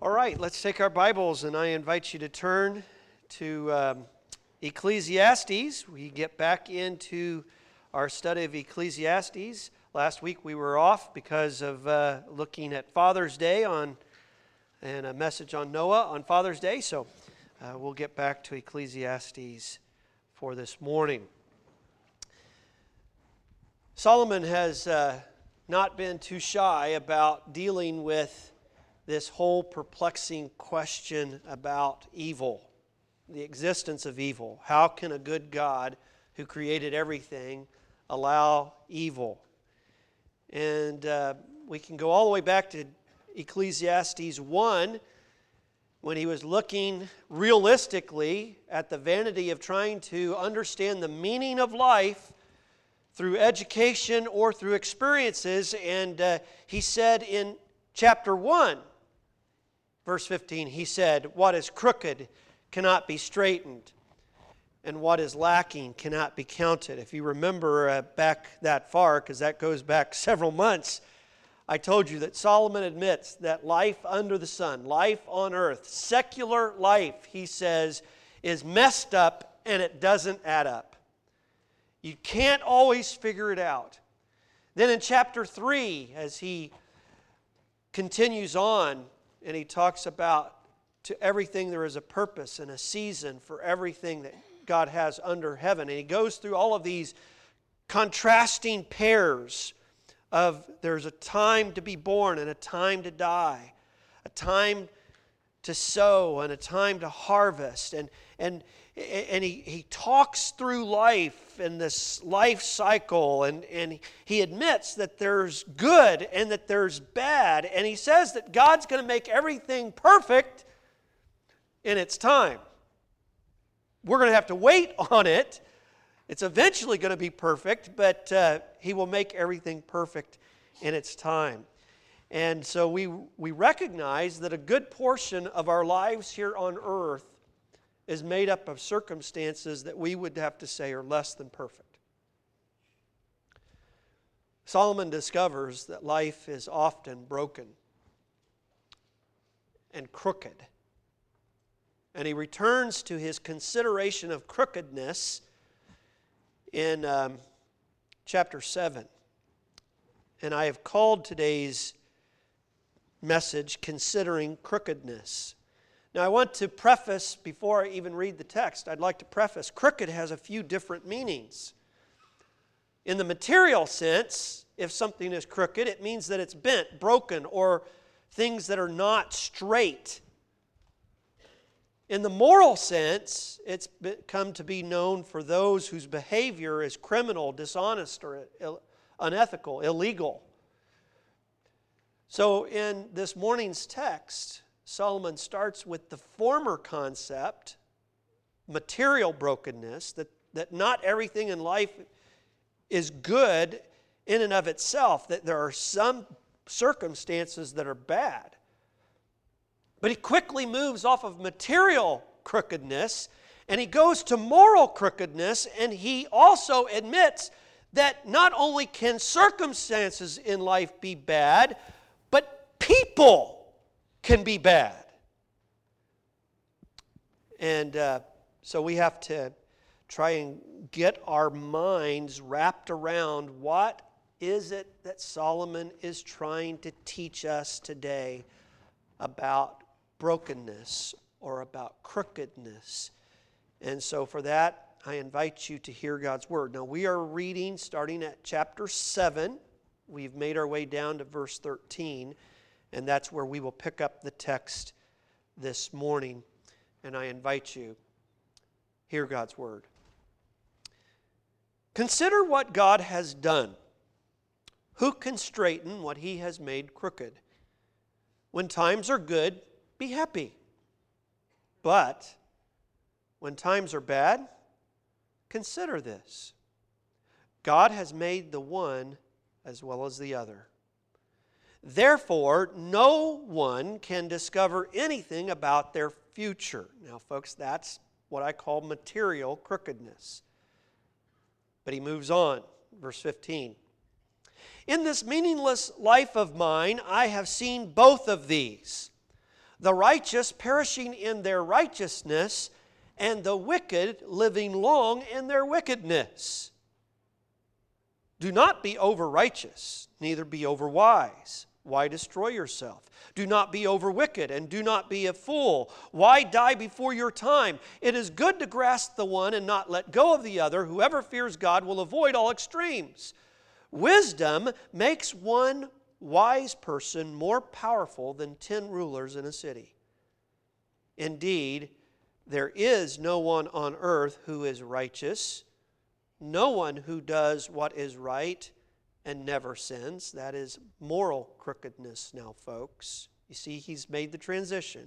All right, let's take our Bibles, and I invite you to turn to Ecclesiastes. We get back into our study of Ecclesiastes. Last week we were off because of looking at Father's Day and a message on Noah on Father's Day, so we'll get back to Ecclesiastes for this morning. Solomon has not been too shy about dealing with this whole perplexing question about evil, the existence of evil. How can a good God who created everything allow evil? And we can go all the way back to Ecclesiastes 1, when he was looking realistically at the vanity of trying to understand the meaning of life through education or through experiences. And he said in chapter 1, verse 15, he said, "What is crooked cannot be straightened, and what is lacking cannot be counted." If you remember back that far, because that goes back several months, I told you that Solomon admits that life under the sun, life on earth, secular life, he says, is messed up and it doesn't add up. You can't always figure it out. Then in chapter 3, as he continues on, and he talks about to everything there is a purpose and a season for everything that God has under heaven. And he goes through all of these contrasting pairs of there's a time to be born and a time to die, a time to sow and a time to harvest. And he talks through life and this life cycle, and he admits that there's good and that there's bad, and he says that God's going to make everything perfect in its time. We're going to have to wait on it. It's eventually going to be perfect, but he will make everything perfect in its time. And so we recognize that a good portion of our lives here on earth is made up of circumstances that we would have to say are less than perfect. Solomon discovers that life is often broken and crooked. And he returns to his consideration of crookedness in chapter 7. And I have called today's message, Considering Crookedness. Now I want to preface, before I even read the text, I'd like to preface, crooked has a few different meanings. In the material sense, if something is crooked, it means that it's bent, broken, or things that are not straight. In the moral sense, it's come to be known for those whose behavior is criminal, dishonest, or unethical, illegal. So in this morning's text, Solomon starts with the former concept, material brokenness, that not everything in life is good in and of itself, that there are some circumstances that are bad. But he quickly moves off of material crookedness, and he goes to moral crookedness, and he also admits that not only can circumstances in life be bad, but people can be bad. And so we have to try and get our minds wrapped around what is it that Solomon is trying to teach us today about brokenness or about crookedness. And so for that, I invite you to hear God's Word. Now we are reading starting at chapter 7. We've made our way down to verse 13. And that's where we will pick up the text this morning. And I invite you, hear God's Word. Consider what God has done. Who can straighten what He has made crooked? When times are good, be happy. But when times are bad, consider this. God has made the one as well as the other. Therefore, no one can discover anything about their future. Now, folks, that's what I call material crookedness. But he moves on, verse 15. In this meaningless life of mine, I have seen both of these. the righteous perishing in their righteousness, and the wicked living long in their wickedness. Do not be over-righteous, neither be over-wise. Why destroy yourself? Do not be over-wicked, and do not be a fool. Why die before your time? It is good to grasp the one and not let go of the other. Whoever fears God will avoid all extremes. Wisdom makes one wise person more powerful than 10 rulers in a city. Indeed, there is no one on earth who is righteous, no one who does what is right and never sins. That is moral crookedness now, folks. You see, he's made the transition.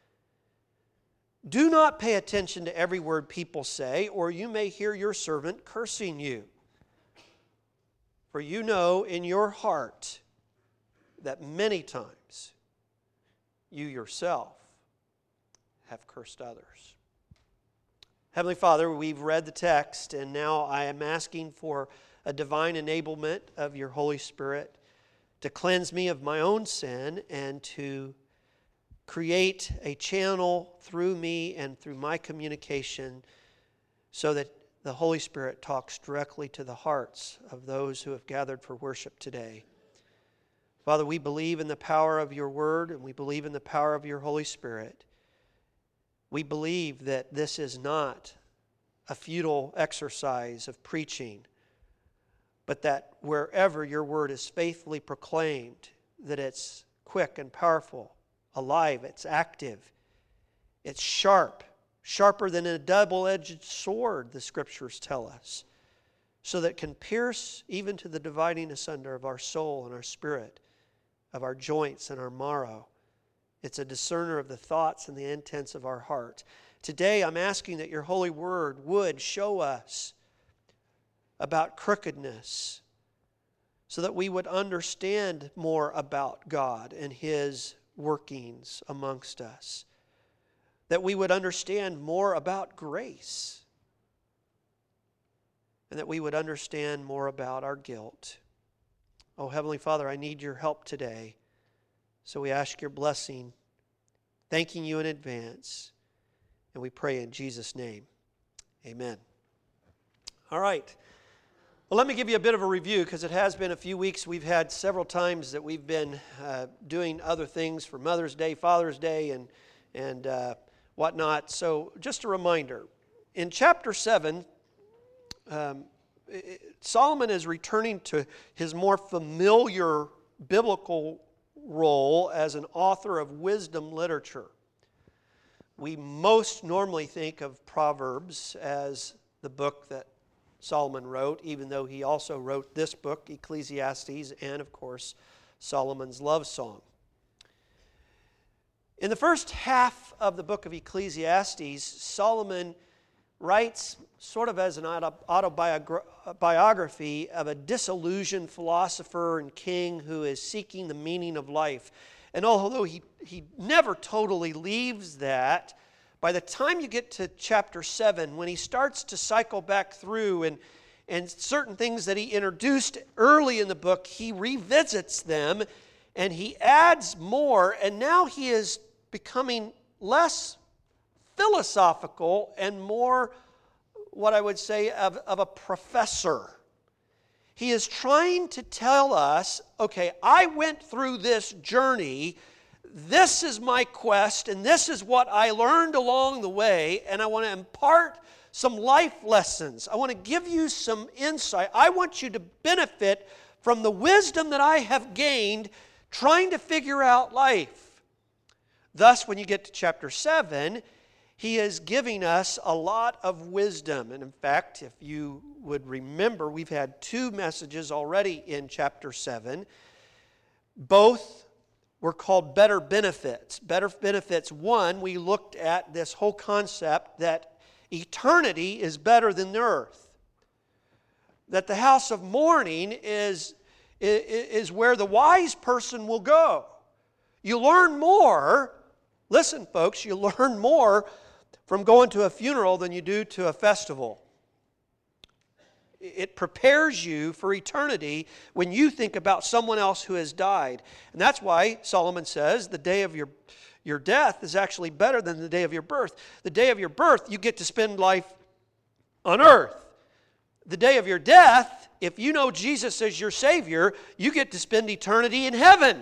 Do not pay attention to every word people say, or you may hear your servant cursing you. For you know in your heart that many times you yourself have cursed others. Heavenly Father, we've read the text, and now I am asking for a divine enablement of your Holy Spirit to cleanse me of my own sin and to create a channel through me and through my communication so that the Holy Spirit talks directly to the hearts of those who have gathered for worship today. Father, we believe in the power of your word, and we believe in the power of your Holy Spirit. We believe that this is not a futile exercise of preaching, but that wherever your word is faithfully proclaimed, that it's quick and powerful, alive, it's active, it's sharp, sharper than a double-edged sword, the Scriptures tell us, so that it can pierce even to the dividing asunder of our soul and our spirit, of our joints and our marrow. It's a discerner of the thoughts and the intents of our heart. Today, I'm asking that your holy word would show us about crookedness so that we would understand more about God and his workings amongst us. That we would understand more about grace. And that we would understand more about our guilt. Oh, Heavenly Father, I need your help today. So we ask your blessing, thanking you in advance. And we pray in Jesus' name. Amen. All right. Well, let me give you a bit of a review because it has been a few weeks. We've had several times that we've been doing other things for Mother's Day, Father's Day, and whatnot. So just a reminder, in chapter 7, Solomon is returning to his more familiar biblical role as an author of wisdom literature. We most normally think of Proverbs as the book that Solomon wrote, even though he also wrote this book, Ecclesiastes, and of course, Solomon's love song. In the first half of the book of Ecclesiastes, Solomon writes sort of as an autobiography of a disillusioned philosopher and king who is seeking the meaning of life. And although he never totally leaves that, by the time you get to chapter 7, when he starts to cycle back through and certain things that he introduced early in the book, he revisits them and he adds more, and now he is becoming less philosophical and more what I would say of a professor. He is trying to tell us, okay, I went through this journey, this is my quest, and this is what I learned along the way, and I want to impart some life lessons. I want to give you some insight. I want you to benefit from the wisdom that I have gained trying to figure out life. Thus, when you get to chapter 7, he is giving us a lot of wisdom. And in fact, if you would remember, we've had 2 messages already in chapter 7. Both were called Better Benefits. Better Benefits 1, we looked at this whole concept that eternity is better than the earth. That the house of mourning is where the wise person will go. You learn more, listen folks, you learn more from going to a funeral than you do to a festival. It prepares you for eternity when you think about someone else who has died. And that's why Solomon says the day of your death is actually better than the day of your birth. The day of your birth, you get to spend life on earth. The day of your death, if you know Jesus as your Savior, you get to spend eternity in heaven.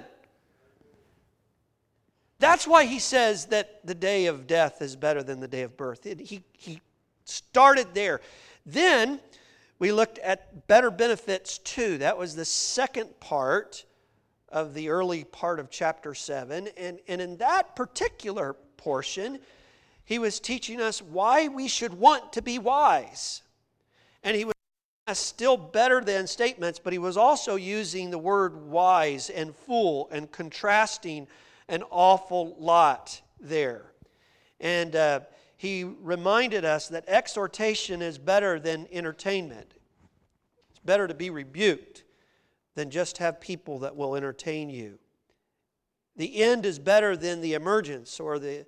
That's why he says that the day of death is better than the day of birth. He started there. Then we looked at better benefits too. That was the second part of the early part of chapter 7. And in that particular portion, he was teaching us why we should want to be wise. And he was still better than statements, but he was also using the word wise and fool and contrasting an awful lot there. And he reminded us that exhortation is better than entertainment. It's better to be rebuked than just have people that will entertain you. The end is better than the emergence, or the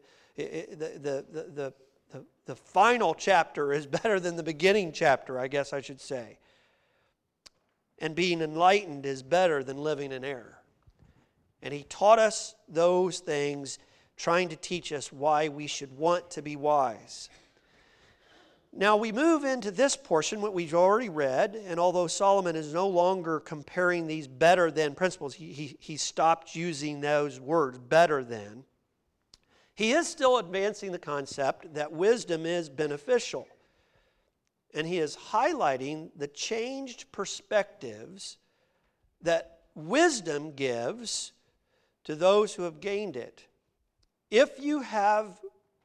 final chapter is better than the beginning chapter, I guess I should say. And being enlightened is better than living in error. And he taught us those things, trying to teach us why we should want to be wise. Now we move into this portion, what we've already read, and although Solomon is no longer comparing these better than principles, he stopped using those words, better than. He is still advancing the concept that wisdom is beneficial. And he is highlighting the changed perspectives that wisdom gives to those who have gained it. If you have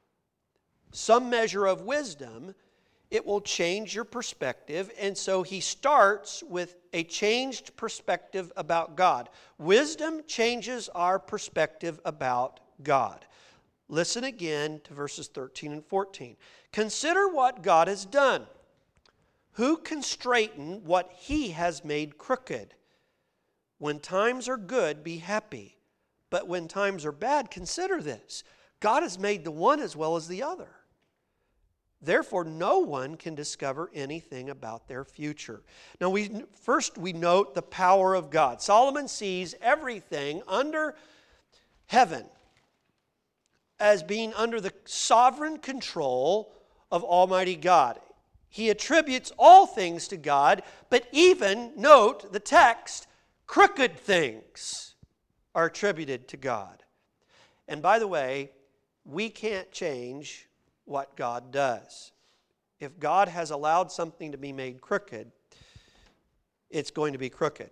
some measure of wisdom, it will change your perspective. And so he starts with a changed perspective about God. Wisdom changes our perspective about God. Listen again to verses 13 and 14. Consider what God has done. Who can straighten what he has made crooked? When times are good, be happy. But when times are bad, consider this. God has made the one as well as the other. Therefore, no one can discover anything about their future. Now, first we note the power of God. Solomon sees everything under heaven as being under the sovereign control of Almighty God. He attributes all things to God, but even, note the text, crooked things are attributed to God. And by the way, we can't change what God does. If God has allowed something to be made crooked, it's going to be crooked.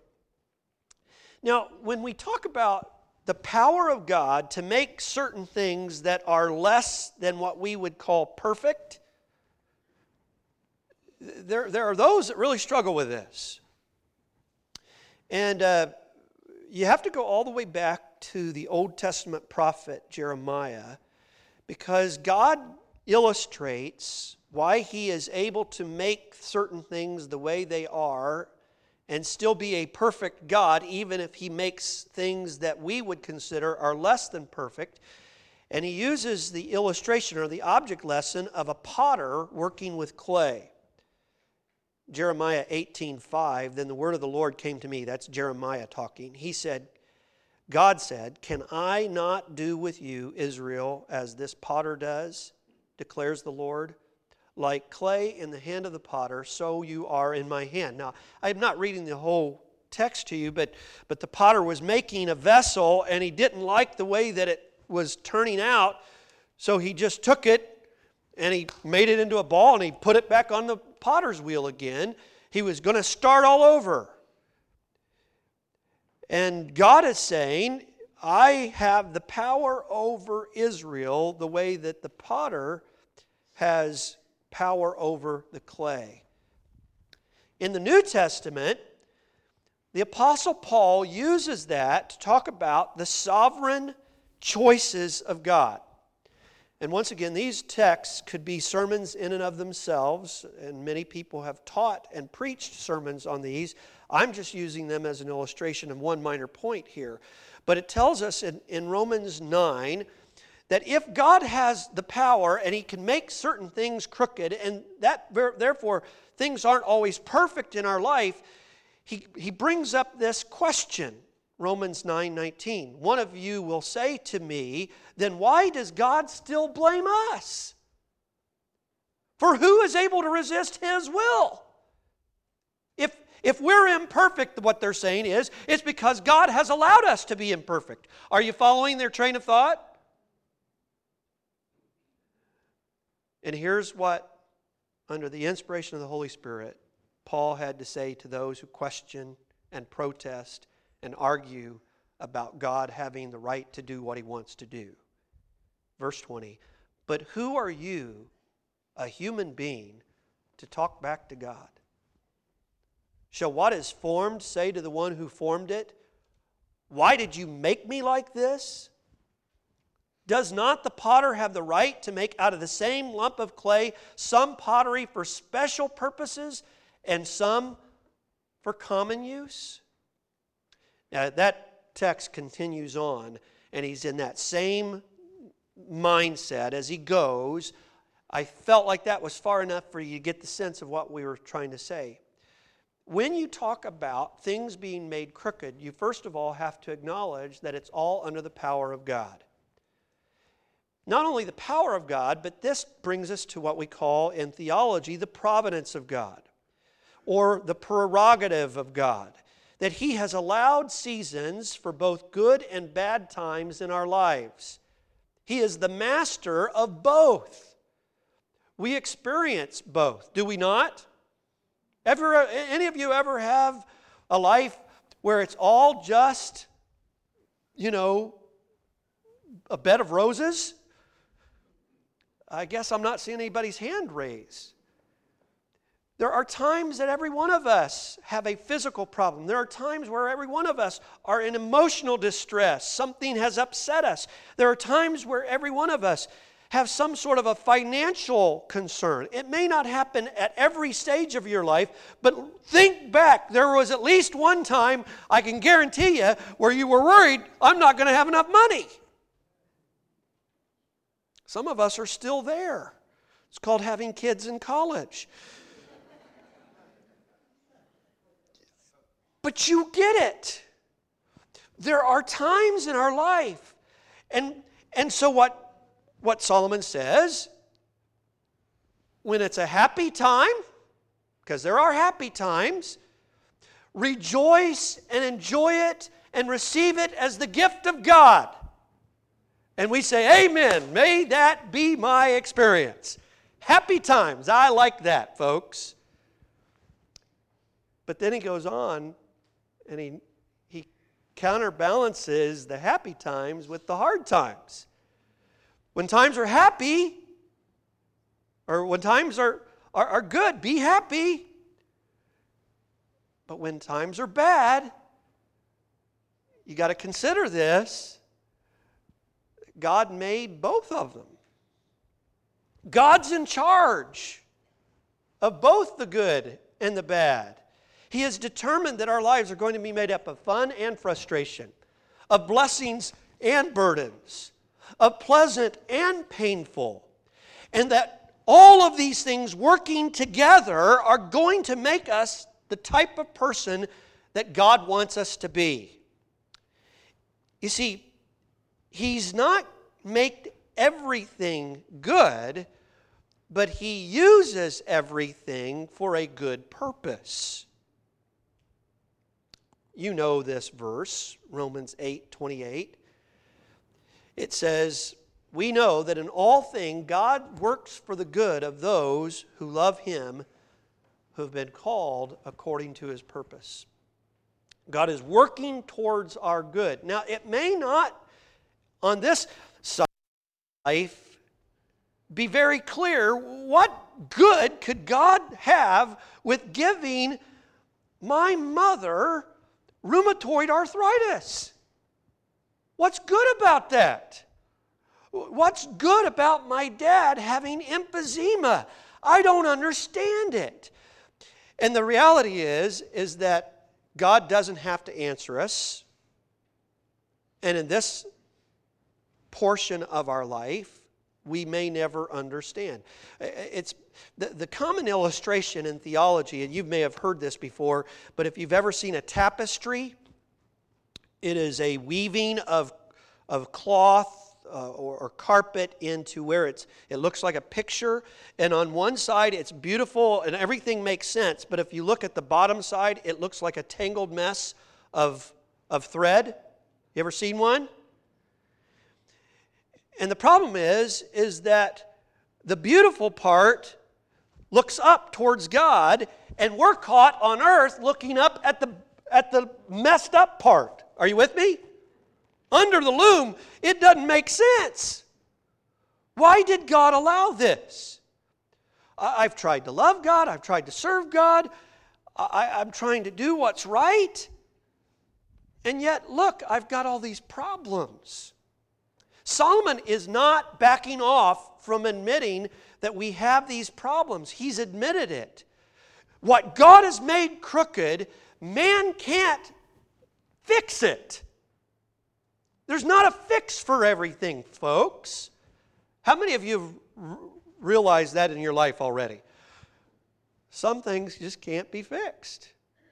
Now, when we talk about the power of God to make certain things that are less than what we would call perfect, there are those that really struggle with this. And you have to go all the way back to the Old Testament prophet Jeremiah, because God illustrates why he is able to make certain things the way they are and still be a perfect God, even if he makes things that we would consider are less than perfect. And he uses the illustration or the object lesson of a potter working with clay. Jeremiah 18:5, then the word of the Lord came to me. That's Jeremiah talking. He said, God said, can I not do with you, Israel, as this potter does, declares the Lord? Like clay in the hand of the potter, so you are in my hand. Now, I'm not reading the whole text to you, but the potter was making a vessel, and he didn't like the way that it was turning out, so he just took it, and he made it into a ball, and he put it back on the potter's wheel again. He was going to start all over. And God is saying, I have the power over Israel the way that the potter has power over the clay. In the New Testament, the Apostle Paul uses that to talk about the sovereign choices of God. And once again, these texts could be sermons in and of themselves, and many people have taught and preached sermons on these. I'm just using them as an illustration of one minor point here. But it tells us in Romans 9 that if God has the power and he can make certain things crooked, and that therefore things aren't always perfect in our life, he brings up this question. Romans 9:19. One of you will say to me, then why does God still blame us? For who is able to resist His will? If we're imperfect, what they're saying is, it's because God has allowed us to be imperfect. Are you following their train of thought? And here's what, under the inspiration of the Holy Spirit, Paul had to say to those who question and protest and argue about God having the right to do what He wants to do. Verse 20, but who are you, a human being, to talk back to God? Shall what is formed say to the one who formed it, why did you make me like this? Does not the potter have the right to make out of the same lump of clay some pottery for special purposes and some for common use? Now that text continues on, and he's in that same mindset as he goes. I felt like that was far enough for you to get the sense of what we were trying to say. When you talk about things being made crooked, you first of all have to acknowledge that it's all under the power of God. Not only the power of God, but this brings us to what we call in theology the providence of God, or the prerogative of God, that He has allowed seasons for both good and bad times in our lives. He is the master of both. We experience both, do we not? Any of you ever have a life where it's all just, a bed of roses? I guess I'm not seeing anybody's hand raised. There are times that every one of us have a physical problem. There are times where every one of us are in emotional distress. Something has upset us. There are times where every one of us have some sort of a financial concern. It may not happen at every stage of your life, but think back. There was at least one time, I can guarantee you, where you were worried, I'm not going to have enough money. Some of us are still there. It's called having kids in college. But you get it. There are times in our life. And so what Solomon says, when it's a happy time, because there are happy times, rejoice and enjoy it and receive it as the gift of God. And we say, amen, may that be my experience. Happy times, I like that, folks. But then he goes on and he counterbalances the happy times with the hard times. When times are happy, or when times are good, be happy. But when times are bad, you got to consider this. God made both of them. God's in charge of both the good and the bad. He has determined that our lives are going to be made up of fun and frustration, of blessings and burdens, of pleasant and painful, and that all of these things working together are going to make us the type of person that God wants us to be. You see, He's not made everything good, but He uses everything for a good purpose. You know this verse, Romans 8:28. It says, we know that in all things God works for the good of those who love Him, who have been called according to His purpose. God is working towards our good. Now, it may not, on this side of life, be very clear what good could God have with giving my mother rheumatoid arthritis. What's good about that? What's good about my dad having emphysema? I don't understand it. And the reality is that God doesn't have to answer us. And in this portion of our life, we may never understand. It's the common illustration in theology, and you may have heard this before, but if you've ever seen a tapestry, It is a weaving of cloth or carpet into where it looks like a picture. And on one side, it's beautiful and everything makes sense. But if you look at the bottom side, it looks like a tangled mess of thread. You ever seen one? And the problem is that the beautiful part looks up towards God, and we're caught on earth looking up at the messed up part. Are you with me? Under the loom, it doesn't make sense. Why did God allow this? I've tried to love God. I've tried to serve God. I'm trying to do what's right. And yet, look, I've got all these problems. Solomon is not backing off from admitting that we have these problems. He's admitted it. What God has made crooked, man can't fix it. There's not a fix for everything, folks. How many of you have realized that in your life already? Some things just can't be fixed.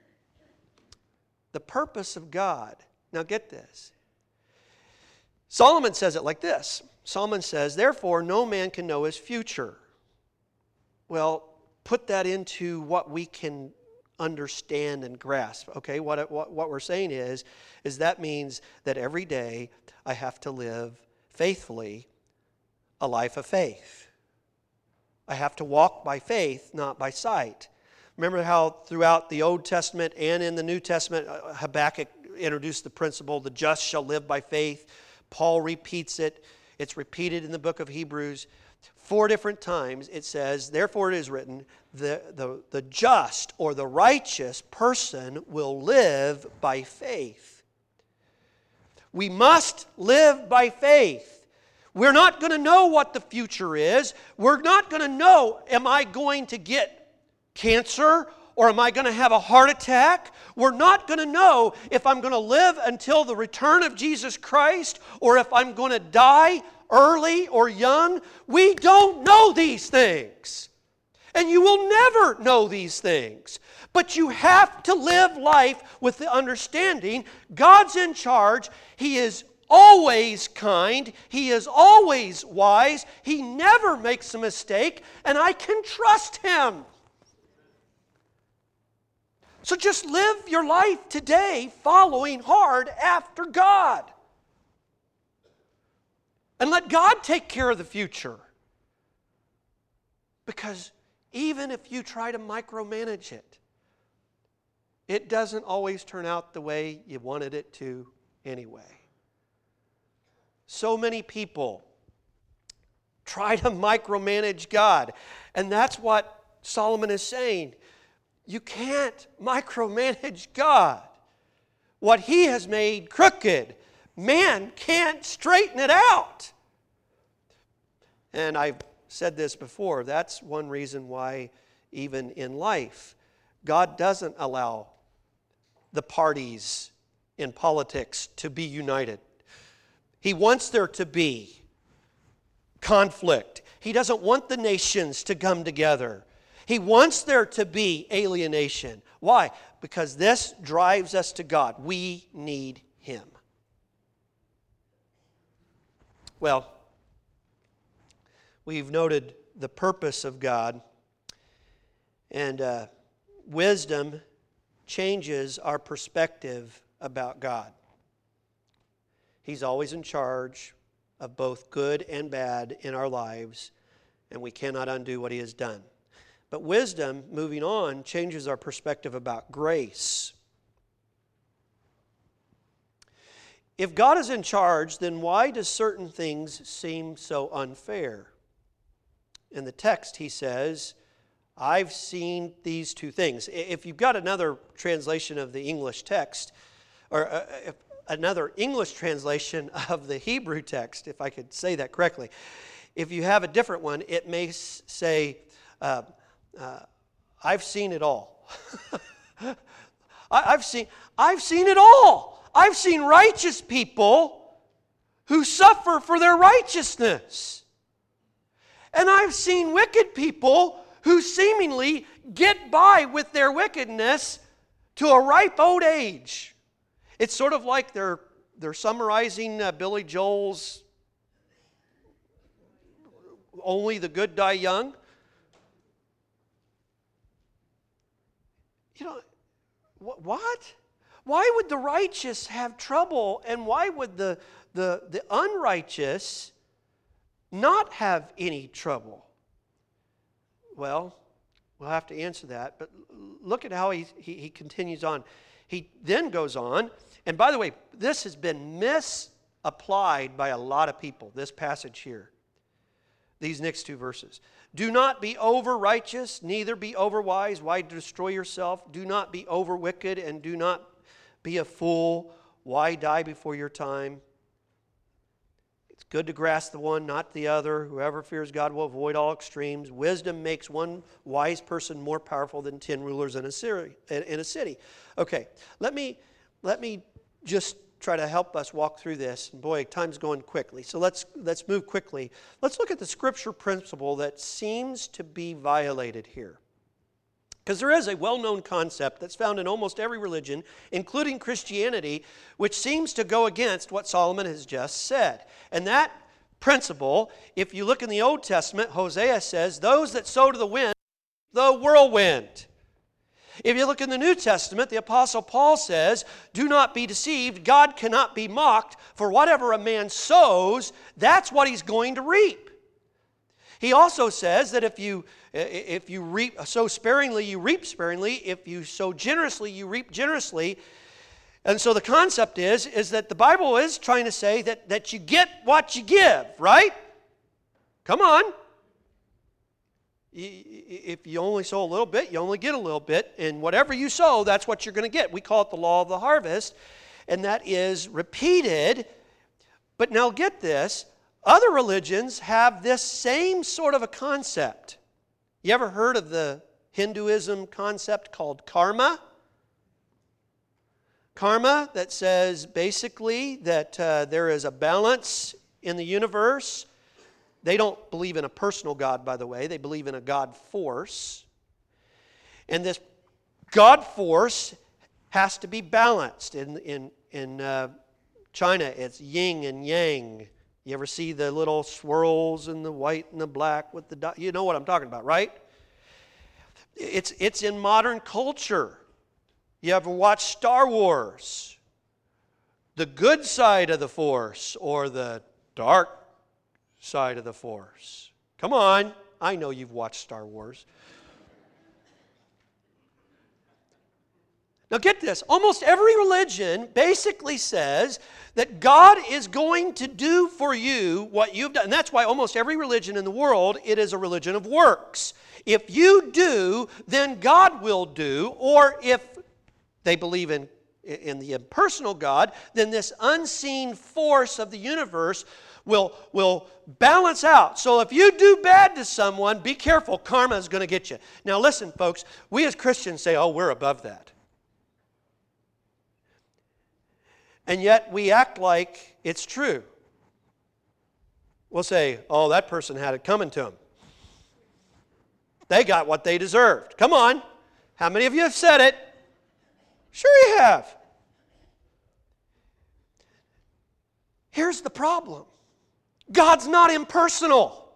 The purpose of God. Now get this. Solomon says it like this. Solomon says, therefore, no man can know his future. Well, put that into what we can understand and grasp. Okay, what we're saying is that means that every day I have to live faithfully a life of faith. I have to walk by faith, not by sight. Remember how throughout the Old Testament and in the New Testament, Habakkuk introduced the principle, the just shall live by faith. Paul repeats it. It's repeated in the book of Hebrews. 4 different times it says, therefore it is written, the just or the righteous person will live by faith. We must live by faith. We're not going to know what the future is. We're not going to know, am I going to get cancer or am I going to have a heart attack? We're not going to know if I'm going to live until the return of Jesus Christ or if I'm going to die early or young. We don't know these things. And you will never know these things. But you have to live life with the understanding God's in charge. He is always kind. He is always wise. He never makes a mistake. And I can trust Him. So just live your life today following hard after God. And let God take care of the future. Because even if you try to micromanage it, it doesn't always turn out the way you wanted it to anyway. So many people try to micromanage God. And that's what Solomon is saying. You can't micromanage God. What He has made crooked, man can't straighten it out. And I've said this before, that's one reason why even in life, God doesn't allow the parties in politics to be united. He wants there to be conflict. He doesn't want the nations to come together. He wants there to be alienation. Why? Because this drives us to God. We need Him. Well, we've noted the purpose of God, and wisdom changes our perspective about God. He's always in charge of both good and bad in our lives, and we cannot undo what He has done. But wisdom, moving on, changes our perspective about grace. If God is in charge, then why do certain things seem so unfair? In the text, he says, I've seen these two things. If you've got another translation of the English text, or another English translation of the Hebrew text, if I could say that correctly, if you have a different one, it may say, I've seen it all. I've seen it all. I've seen righteous people who suffer for their righteousness. And I've seen wicked people who seemingly get by with their wickedness to a ripe old age. It's sort of like they're summarizing Billy Joel's Only the Good Die Young. You know, what? Why would the righteous have trouble, and why would the unrighteous not have any trouble? Well, we'll have to answer that, but look at how he continues on. He then goes on, and by the way, this has been misapplied by a lot of people, this passage here, these next two verses. Do not be over righteous, neither be over wise. Why destroy yourself? Do not be over wicked, and do not be a fool. Why die before your time? It's good to grasp the one, not the other. Whoever fears God will avoid all extremes. Wisdom makes one wise person more powerful than 10 rulers in a city. Okay, let me just try to help us walk through this. And boy, time's going quickly. So let's move quickly. Let's look at the scripture principle that seems to be violated here. Because there is a well-known concept that's found in almost every religion, including Christianity, which seems to go against what Solomon has just said. And that principle, if you look in the Old Testament, Hosea says, those that sow to the wind, the whirlwind. If you look in the New Testament, the Apostle Paul says, do not be deceived, God cannot be mocked, for whatever a man sows, that's what he's going to reap. He also says that if you sow sparingly, you reap sparingly. If you sow generously, you reap generously. And so the concept is that the Bible is trying to say that you get what you give, right? Come on. If you only sow a little bit, you only get a little bit. And whatever you sow, that's what you're going to get. We call it the law of the harvest. And that is repeated. But now get this. Other religions have this same sort of a concept. You ever heard of the Hinduism concept called karma? Karma that says basically that there is a balance in the universe. They don't believe in a personal God, by the way. They believe in a God force. And this God force has to be balanced. In China, it's yin and yang. You ever see the little swirls in the white and the black with the dot? You know what I'm talking about, right? It's in modern culture. You ever watch Star Wars? The good side of the Force or the dark side of the Force? Come on. I know you've watched Star Wars. Now get this. Almost every religion basically says that God is going to do for you what you've done. And that's why almost every religion in the world, it is a religion of works. If you do, then God will do. Or if they believe in the impersonal God, then this unseen force of the universe will balance out. So if you do bad to someone, be careful. Karma is going to get you. Now listen, folks. We as Christians say, oh, we're above that. And yet we act like it's true. We'll say, oh, that person had it coming to them. They got what they deserved. Come on. How many of you have said it? Sure you have. Here's the problem. God's not impersonal.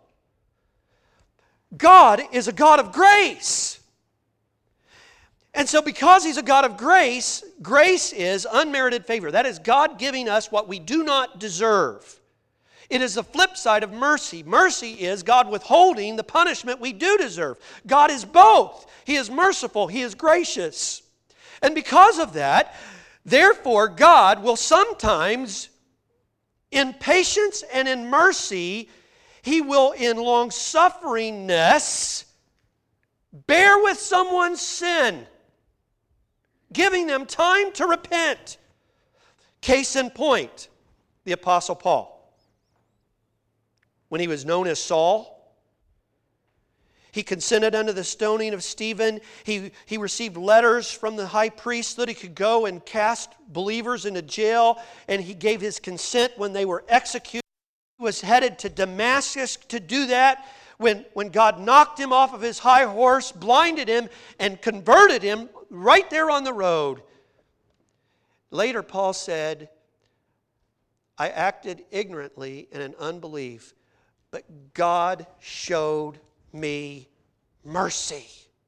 God is a God of grace. And so because He's a God of grace, grace is unmerited favor. That is God giving us what we do not deserve. It is the flip side of mercy. Mercy is God withholding the punishment we do deserve. God is both. He is merciful. He is gracious. And because of that, therefore, God will sometimes, in patience and in mercy, He will in long-sufferingness bear with someone's sin, giving them time to repent. Case in point, the Apostle Paul. When he was known as Saul, he consented unto the stoning of Stephen. He received letters from the high priest so that he could go and cast believers into jail, and he gave his consent when they were executed. He was headed to Damascus to do that when God knocked him off of his high horse, blinded him, and converted him right there on the road. Later, Paul said, I acted ignorantly and in unbelief, but God showed me mercy.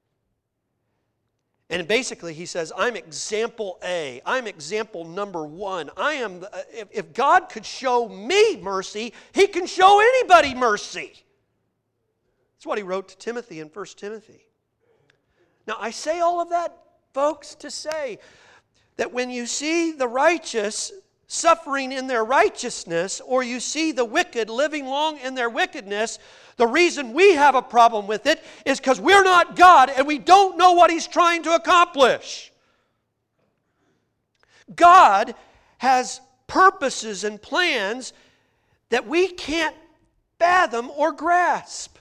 And basically he says, I'm example A. I'm example number one. If God could show me mercy, He can show anybody mercy. That's what he wrote to Timothy in 1 Timothy. Now I say all of that, folks, to say that when you see the righteous suffering in their righteousness, or you see the wicked living long in their wickedness, the reason we have a problem with it is because we're not God and we don't know what He's trying to accomplish. God has purposes and plans that we can't fathom or grasp.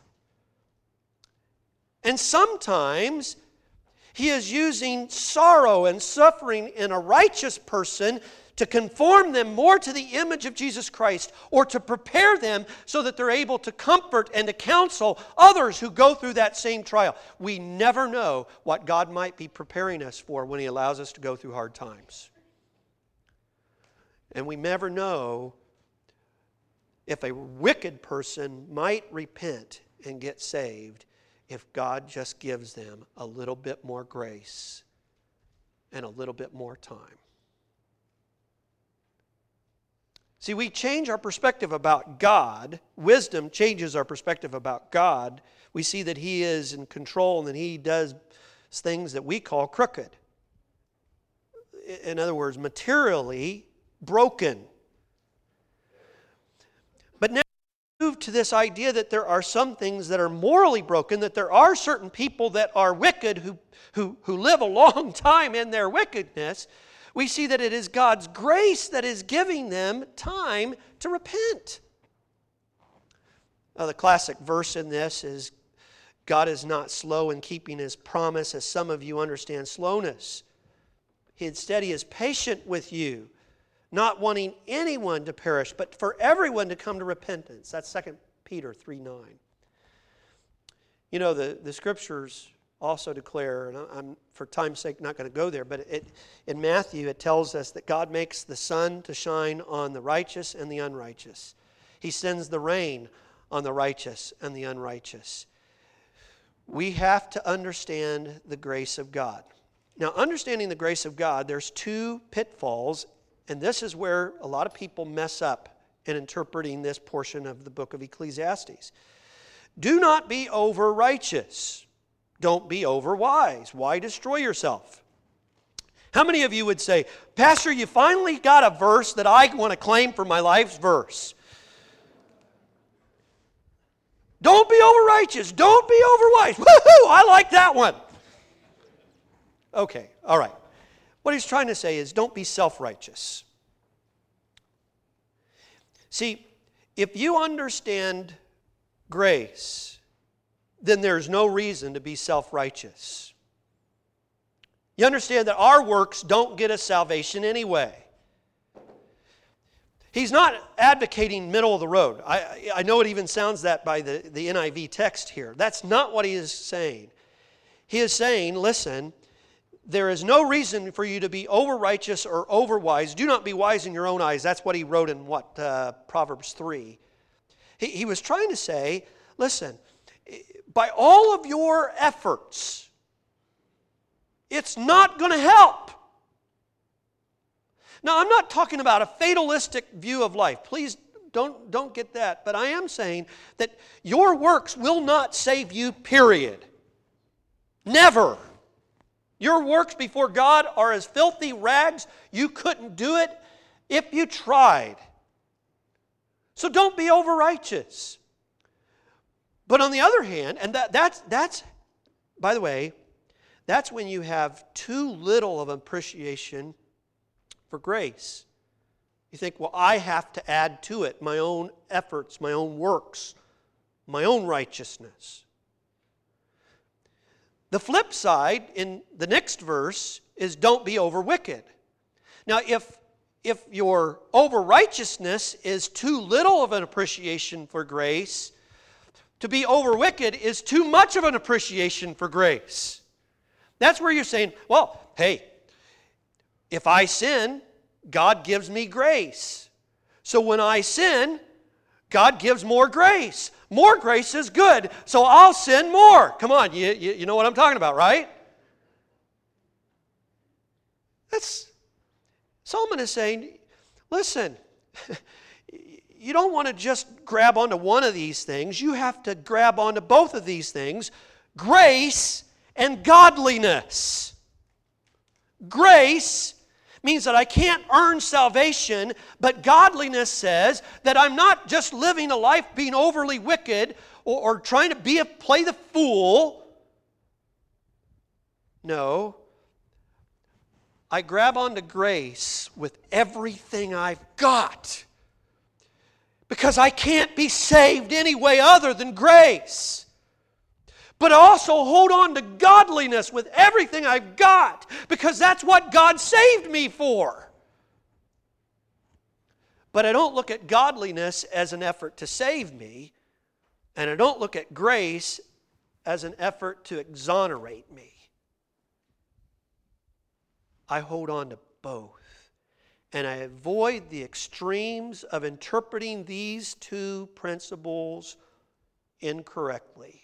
And sometimes He is using sorrow and suffering in a righteous person to conform them more to the image of Jesus Christ, or to prepare them so that they're able to comfort and to counsel others who go through that same trial. We never know what God might be preparing us for when He allows us to go through hard times. And we never know if a wicked person might repent and get saved if God just gives them a little bit more grace and a little bit more time. See, we change our perspective about God. Wisdom changes our perspective about God. We see that He is in control and that He does things that we call crooked. In other words, materially broken. But now we move to this idea that there are some things that are morally broken, that there are certain people that are wicked who live a long time in their wickedness. We see that it is God's grace that is giving them time to repent. Now, the classic verse in this is, God is not slow in keeping His promise, as some of you understand slowness. Instead, He is patient with you, not wanting anyone to perish, but for everyone to come to repentance. That's 2 Peter 3:9. You know, the Scriptures also declare, and I'm for time's sake not going to go there, but in Matthew it tells us that God makes the sun to shine on the righteous and the unrighteous. He sends the rain on the righteous and the unrighteous. We have to understand the grace of God. Now, understanding the grace of God, there's two pitfalls, and this is where a lot of people mess up in interpreting this portion of the book of Ecclesiastes. Do not be over-righteous. Don't be over-wise. Why destroy yourself? How many of you would say, Pastor, you finally got a verse that I want to claim for my life's verse? Don't be over-righteous. Don't be over-wise. Woohoo! I like that one. Okay, all right. What he's trying to say is don't be self-righteous. See, if you understand grace, then there's no reason to be self-righteous. You understand that our works don't get us salvation anyway. He's not advocating middle of the road. I know it even sounds that by the NIV text here. That's not what he is saying. He is saying, listen, there is no reason for you to be over-righteous or over-wise. Do not be wise in your own eyes. That's what he wrote in Proverbs 3. He was trying to say, listen, by all of your efforts, it's not going to help. Now, I'm not talking about a fatalistic view of life. Please don't get that. But I am saying that your works will not save you, period. Never. Your works before God are as filthy rags. You couldn't do it if you tried. So don't be over-righteous. But on the other hand, and that's, by the way, that's when you have too little of appreciation for grace. You think, well, I have to add to it my own efforts, my own works, my own righteousness. The flip side in the next verse is don't be over wicked. Now, if your over righteousness is too little of an appreciation for grace, to be over wicked is too much of an appreciation for grace. That's where you're saying, well, hey, if I sin, God gives me grace. So when I sin, God gives more grace. More grace is good, so I'll sin more. Come on, you know what I'm talking about, right? Solomon is saying, listen, you don't want to just grab onto one of these things. You have to grab onto both of these things, grace and godliness. Grace means that I can't earn salvation, but godliness says that I'm not just living a life being overly wicked or trying to play the fool. No. I grab onto grace with everything I've got, because I can't be saved any way other than grace. But I also hold on to godliness with everything I've got, because that's what God saved me for. But I don't look at godliness as an effort to save me, and I don't look at grace as an effort to exonerate me. I hold on to both. And I avoid the extremes of interpreting these two principles incorrectly.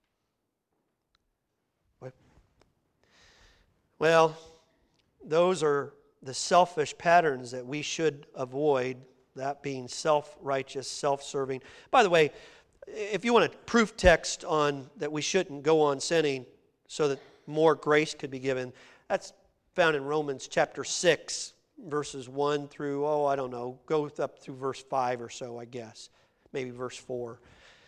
Well, those are the selfish patterns that we should avoid, that being self-righteous, self-serving. By the way, if you want a proof text on that we shouldn't go on sinning so that more grace could be given, that's found in Romans chapter 6, verses 1 through, go up through verse 5 or so, I guess. Maybe verse 4.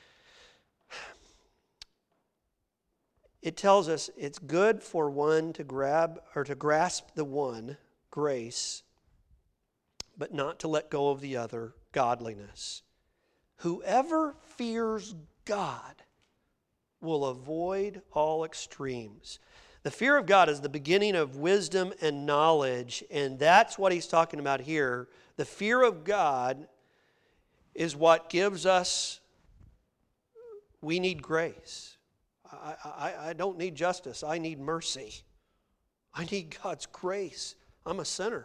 It tells us it's good for one to grasp the one, grace, but not to let go of the other, godliness. Whoever fears God will avoid all extremes. The fear of God is the beginning of wisdom and knowledge, and that's what he's talking about here. The fear of God is what gives us, we need grace. I don't need justice. I need mercy. I need God's grace. I'm a sinner.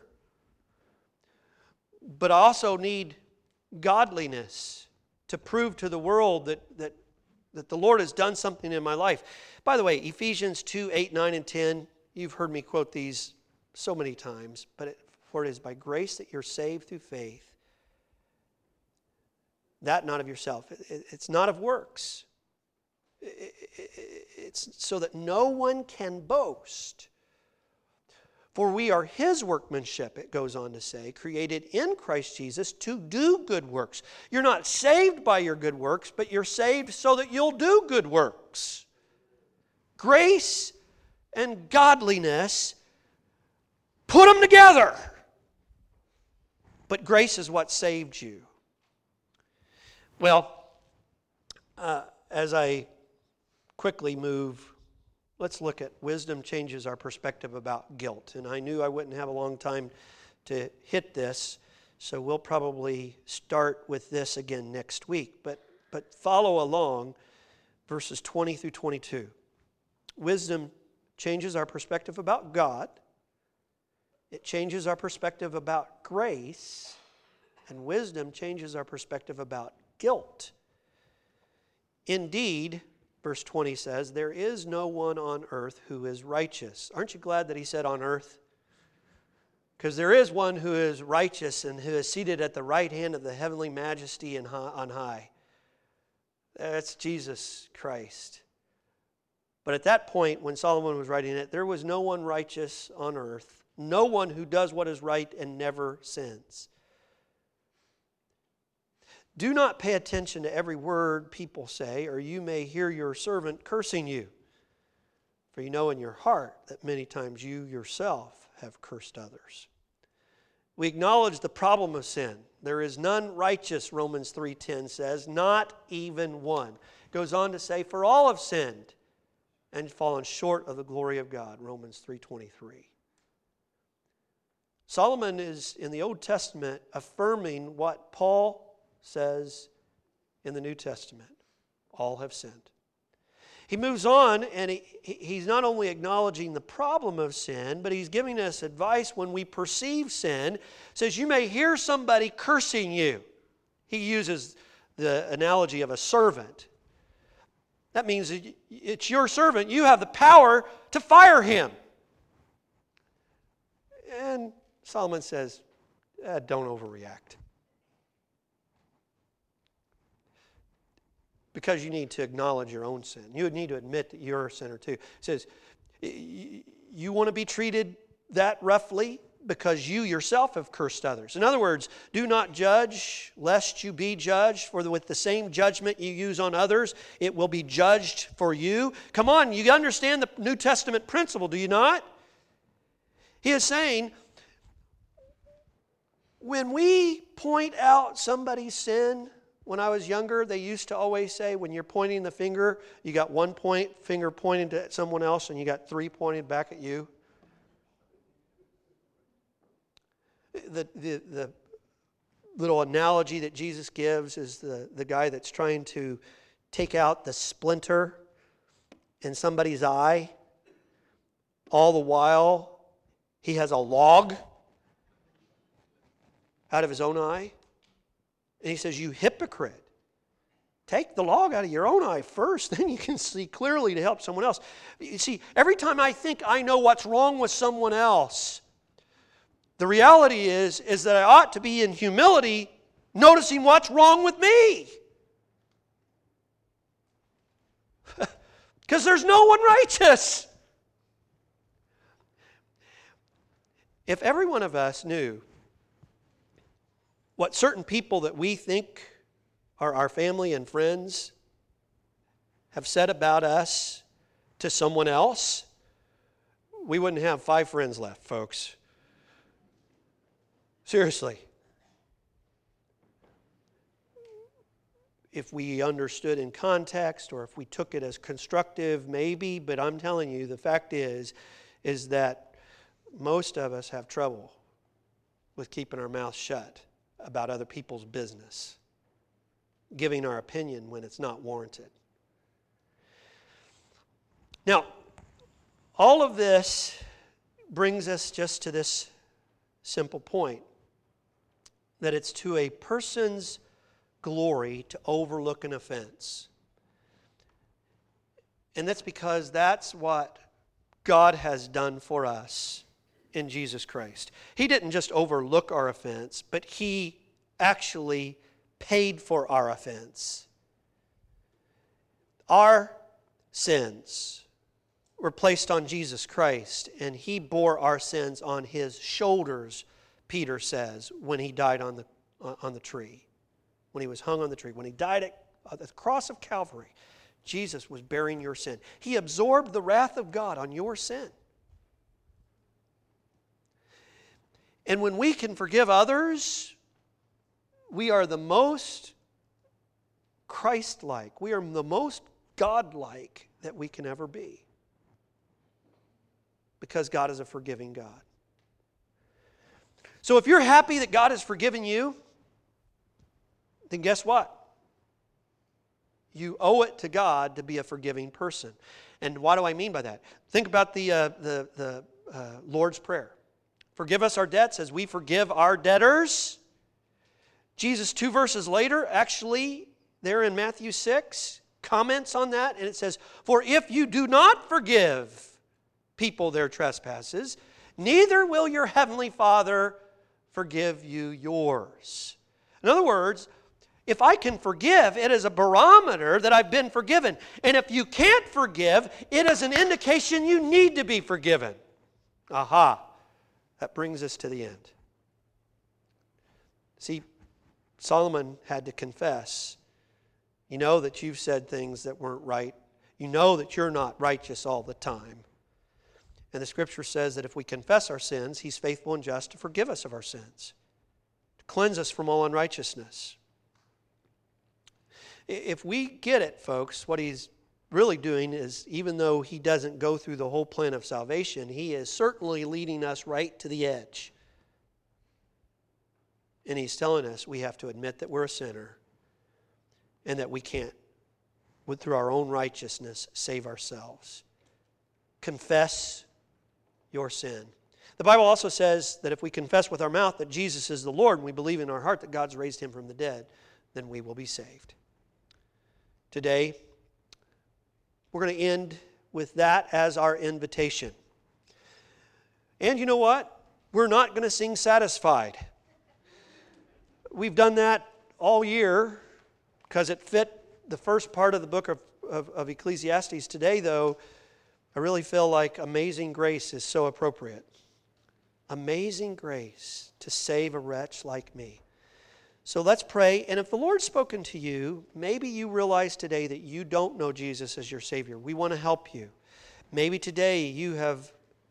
But I also need godliness to prove to the world that the Lord has done something in my life. By the way, Ephesians 2, 8, 9, and 10, you've heard me quote these so many times, for it is by grace that you're saved through faith, that not of yourself. It's not of works. It's so that no one can boast. For we are His workmanship, it goes on to say, created in Christ Jesus to do good works. You're not saved by your good works, but you're saved so that you'll do good works. Grace and godliness, put them together. But grace is what saved you. Well, as I quickly move, let's look at wisdom changes our perspective about guilt. And I knew I wouldn't have a long time to hit this, so we'll probably start with this again next week. But follow along, verses 20 through 22. Wisdom changes our perspective about God. It changes our perspective about grace. And wisdom changes our perspective about guilt. Indeed, verse 20 says, there is no one on earth who is righteous. Aren't you glad that he said on earth? Because there is one who is righteous and who is seated at the right hand of the heavenly majesty on high. That's Jesus Christ. But at that point, when Solomon was writing it, there was no one righteous on earth, no one who does what is right and never sins. Do not pay attention to every word people say, or you may hear your servant cursing you. For you know in your heart that many times you yourself have cursed others. We acknowledge the problem of sin. There is none righteous, Romans 3:10 says, not even one. It goes on to say, for all have sinned and fallen short of the glory of God, Romans 3:23. Solomon is, in the Old Testament, affirming what Paul says in the New Testament. All have sinned. He moves on, and he's not only acknowledging the problem of sin, but he's giving us advice when we perceive sin. He says, you may hear somebody cursing you. He uses the analogy of a servant. That means it's your servant. You have the power to fire him. And Solomon says, don't overreact. Because you need to acknowledge your own sin. You would need to admit that you're a sinner too. He says, you want to be treated that roughly because you yourself have cursed others. In other words, do not judge lest you be judged, for with the same judgment you use on others, it will be judged for you. Come on, you understand the New Testament principle, do you not? He is saying, when we point out somebody's sin, when I was younger, they used to always say, when you're pointing the finger, you got one finger pointing to someone else and you got three pointed back at you. The little analogy that Jesus gives is the guy that's trying to take out the splinter in somebody's eye. All the while, he has a log out of his own eye. And he says, you hypocrite. Take the log out of your own eye first, then you can see clearly to help someone else. You see, every time I think I know what's wrong with someone else, the reality is that I ought to be in humility noticing what's wrong with me. Because there's no one righteous. If every one of us knew what certain people that we think are our family and friends have said about us to someone else, we wouldn't have 5 friends left, folks. Seriously. If we understood in context or if we took it as constructive, maybe, but I'm telling you, the fact is that most of us have trouble with keeping our mouths shut about other people's business, giving our opinion when it's not warranted. Now, all of this brings us just to this simple point, that it's to a person's glory to overlook an offense. And that's because that's what God has done for us in Jesus Christ. He didn't just overlook our offense, but He actually paid for our offense. Our sins were placed on Jesus Christ, and He bore our sins on His shoulders, Peter says, when He died on the tree. When He was hung on the tree. When He died at the cross of Calvary, Jesus was bearing your sin. He absorbed the wrath of God on your sin. And when we can forgive others, we are the most Christ-like. We are the most God-like that we can ever be. Because God is a forgiving God. So if you're happy that God has forgiven you, then guess what? You owe it to God to be a forgiving person. And what do I mean by that? Think about the Lord's Prayer. Forgive us our debts as we forgive our debtors. Jesus, 2 verses later, actually, there in Matthew 6, comments on that, and it says, for if you do not forgive people their trespasses, neither will your heavenly Father forgive you yours. In other words, if I can forgive, it is a barometer that I've been forgiven. And if you can't forgive, it is an indication you need to be forgiven. Aha. That brings us to the end. See, Solomon had to confess. You know that you've said things that weren't right. You know that you're not righteous all the time. And the Scripture says that if we confess our sins, He's faithful and just to forgive us of our sins, to cleanse us from all unrighteousness. If we get it, folks, what He's really doing is, even though He doesn't go through the whole plan of salvation, He is certainly leading us right to the edge. And He's telling us we have to admit that we're a sinner and that we can't would through our own righteousness save ourselves. Confess your sin. The Bible also says that if we confess with our mouth that Jesus is the Lord and we believe in our heart that God's raised him from the dead, then we will be saved. Today, we're going to end with that as our invitation. And you know what? We're not going to sing Satisfied. We've done that all year because it fit the first part of the book of Ecclesiastes. Today, though, I really feel like Amazing Grace is so appropriate. Amazing grace to save a wretch like me. So let's pray. And if the Lord's spoken to you, maybe you realize today that you don't know Jesus as your Savior. We want to help you. Maybe today you have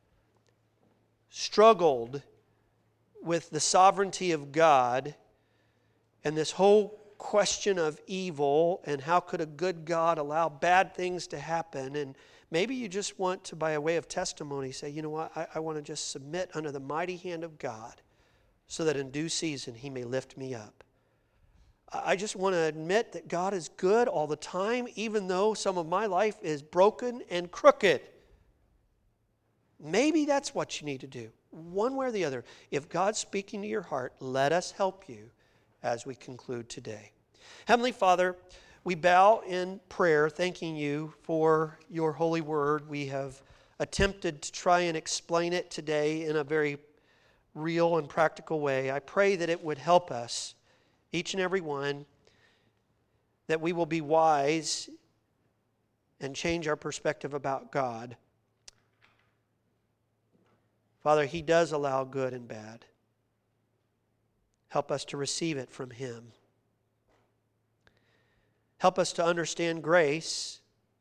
struggled with the sovereignty of God and this whole question of evil and how could a good God allow bad things to happen. And maybe you just want to, by a way of testimony, say, you know what, I want to just submit under the mighty hand of God so that in due season he may lift me up. I just want to admit that God is good all the time, even though some of my life is broken and crooked. Maybe that's what you need to do, one way or the other. If God's speaking to your heart, let us help you as we conclude today. Heavenly Father, we bow in prayer, thanking you for your holy word. We have attempted to try and explain it today in a very real and practical way. I pray that it would help us, each and every one, that we will be wise and change our perspective about God. Father, he does allow good and bad. Help us to receive it from him. Help us to understand grace,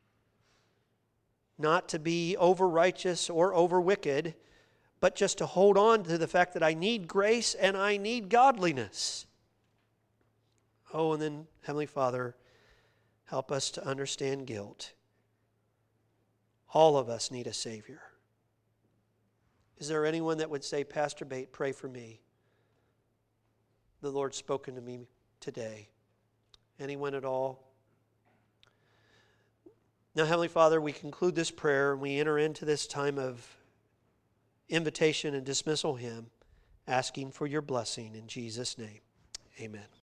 not to be over righteous or over wicked, but just to hold on to the fact that I need grace and I need godliness. Oh, and then, Heavenly Father, help us to understand guilt. All of us need a Savior. Is there anyone that would say, Pastor Bate, pray for me? The Lord's spoken to me today. Anyone at all? Now, Heavenly Father, we conclude this prayer and we enter into this time of invitation and dismissal hymn, asking for your blessing in Jesus' name. Amen.